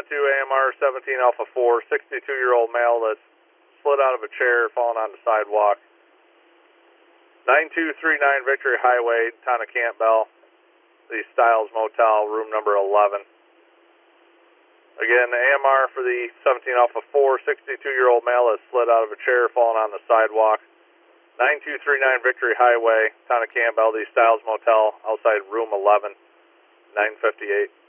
AMR 17 Alpha 4, 62-year-old male that's slid out of a chair, fallen on the sidewalk. 9239 Victory Highway, town of Campbell, the Styles Motel, room number 11. Again, AMR for the 17 Alpha 4, 62-year-old male that slid out of a chair, fallen on the sidewalk. 9239 Victory Highway, town of Campbell, the Styles Motel, outside room 11, 958.